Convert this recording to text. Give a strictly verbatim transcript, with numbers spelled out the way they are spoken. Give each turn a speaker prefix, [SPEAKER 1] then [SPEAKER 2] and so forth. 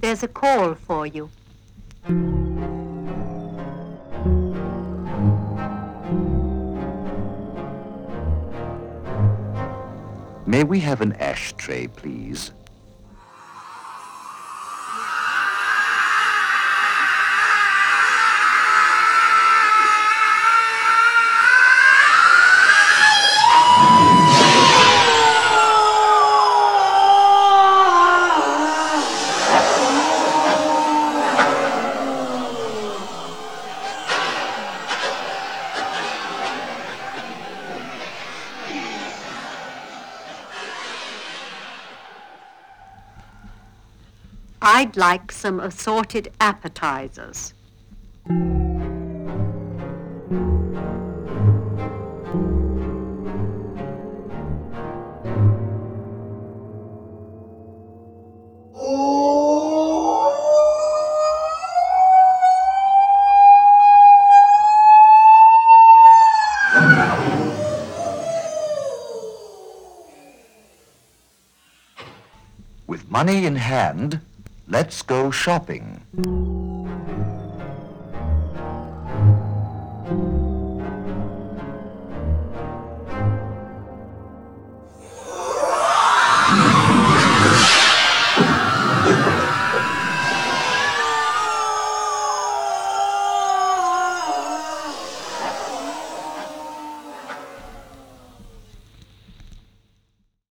[SPEAKER 1] There's a call for you.
[SPEAKER 2] May we have an ashtray, please?
[SPEAKER 1] I'd like some assorted appetizers.
[SPEAKER 2] With money in hand, let's go shopping.